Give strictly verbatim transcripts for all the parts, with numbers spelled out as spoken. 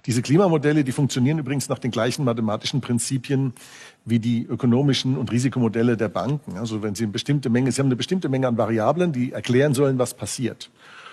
Diese Klimamodelle, die funktionieren übrigens nach den gleichen mathematischen Prinzipien wie die ökonomischen und Risikomodelle der Banken. Also wenn Sie eine bestimmte Menge, Sie haben eine bestimmte Menge an Variablen, die erklären sollen, was passiert.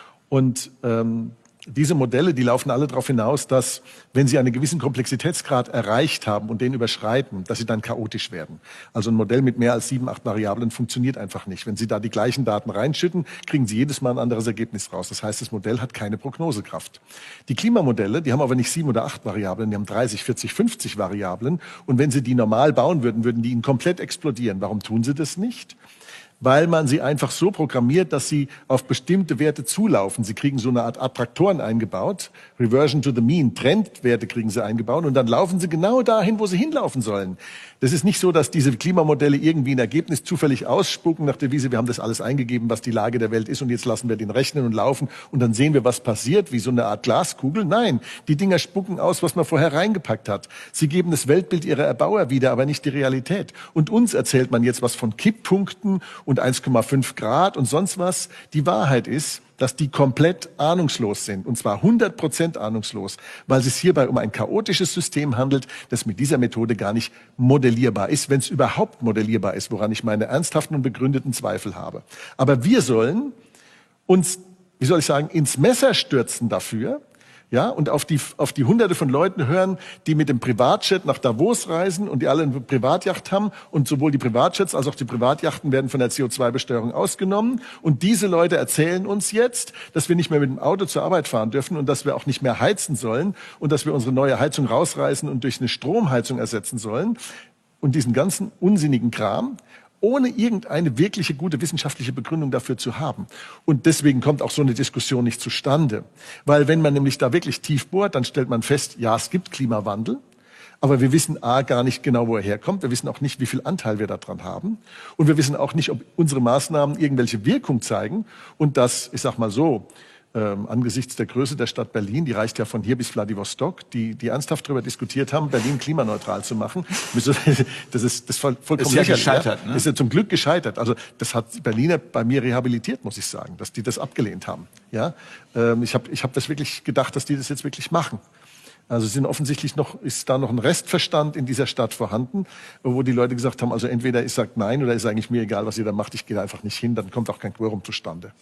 Und ähm, diese Modelle, die laufen alle darauf hinaus, dass, wenn sie einen gewissen Komplexitätsgrad erreicht haben und den überschreiten, dass sie dann chaotisch werden. Also ein Modell mit mehr als sieben, acht Variablen funktioniert einfach nicht. Wenn Sie da die gleichen Daten reinschütten, kriegen Sie jedes Mal ein anderes Ergebnis raus. Das heißt, das Modell hat keine Prognosekraft. Die Klimamodelle, die haben aber nicht sieben oder acht Variablen, die haben dreißig, vierzig, fünfzig Variablen. Und wenn Sie die normal bauen würden, würden die Ihnen komplett explodieren. Warum tun Sie das nicht? Weil man sie einfach so programmiert, dass sie auf bestimmte Werte zulaufen. Sie kriegen so eine Art Attraktoren eingebaut, Reversion to the Mean, Trendwerte kriegen sie eingebaut und dann laufen sie genau dahin, wo sie hinlaufen sollen. Das ist nicht so, dass diese Klimamodelle irgendwie ein Ergebnis zufällig ausspucken nach der Devise, wir haben das alles eingegeben, was die Lage der Welt ist und jetzt lassen wir den rechnen und laufen und dann sehen wir, was passiert, wie so eine Art Glaskugel. Nein, die Dinger spucken aus, was man vorher reingepackt hat. Sie geben das Weltbild ihrer Erbauer wieder, aber nicht die Realität. Und uns erzählt man jetzt was von Kipppunkten und eins Komma fünf Grad und sonst was. Die Wahrheit ist, dass die komplett ahnungslos sind, und zwar hundert Prozent ahnungslos, weil es sich hierbei um ein chaotisches System handelt, das mit dieser Methode gar nicht modellierbar ist, wenn es überhaupt modellierbar ist, woran ich meine ernsthaften und begründeten Zweifel habe. Aber wir sollen uns, wie soll ich sagen, ins Messer stürzen dafür, ja, und auf die, auf die Hunderte von Leuten hören, die mit dem Privatjet nach Davos reisen und die alle eine Privatjacht haben. Und sowohl die Privatjets als auch die Privatjachten werden von der C O zwei Besteuerung ausgenommen. Und diese Leute erzählen uns jetzt, dass wir nicht mehr mit dem Auto zur Arbeit fahren dürfen und dass wir auch nicht mehr heizen sollen und dass wir unsere neue Heizung rausreißen und durch eine Stromheizung ersetzen sollen. Und diesen ganzen unsinnigen Kram, ohne irgendeine wirkliche gute wissenschaftliche Begründung dafür zu haben. Und deswegen kommt auch so eine Diskussion nicht zustande. Weil wenn man nämlich da wirklich tief bohrt, dann stellt man fest, ja, es gibt Klimawandel, aber wir wissen A, gar nicht genau, wo er herkommt. Wir wissen auch nicht, wie viel Anteil wir daran haben. Und wir wissen auch nicht, ob unsere Maßnahmen irgendwelche Wirkung zeigen. Und das, ich sag mal so, Ähm, angesichts der Größe der Stadt Berlin, die reicht ja von hier bis Vladivostok, die, die ernsthaft darüber diskutiert haben, Berlin klimaneutral zu machen. Das ist, das ist vollkommen ist ja gescheitert, ja? ne? Ist ja zum Glück gescheitert. Also das hat die Berliner bei mir rehabilitiert, muss ich sagen, dass die das abgelehnt haben. Ja, ähm, ich habe ich hab das wirklich gedacht, dass die das jetzt wirklich machen. Also sind offensichtlich noch, ist da noch ein Restverstand in dieser Stadt vorhanden, wo die Leute gesagt haben, also entweder ich sage nein oder ist eigentlich mir egal, was ihr da macht, ich gehe da einfach nicht hin, dann kommt auch kein Quorum zustande.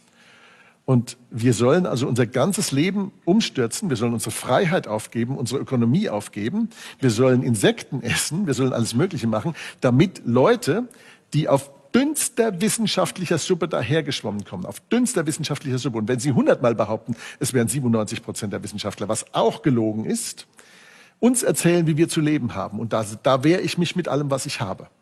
Und wir sollen also unser ganzes Leben umstürzen, wir sollen unsere Freiheit aufgeben, unsere Ökonomie aufgeben, wir sollen Insekten essen, wir sollen alles Mögliche machen, damit Leute, die auf dünnster wissenschaftlicher Suppe dahergeschwommen kommen, auf dünnster wissenschaftlicher Suppe, und wenn Sie hundertmal behaupten, es wären siebenundneunzig Prozent der Wissenschaftler, was auch gelogen ist, uns erzählen, wie wir zu leben haben. Und da, da wehre ich mich mit allem, was ich habe.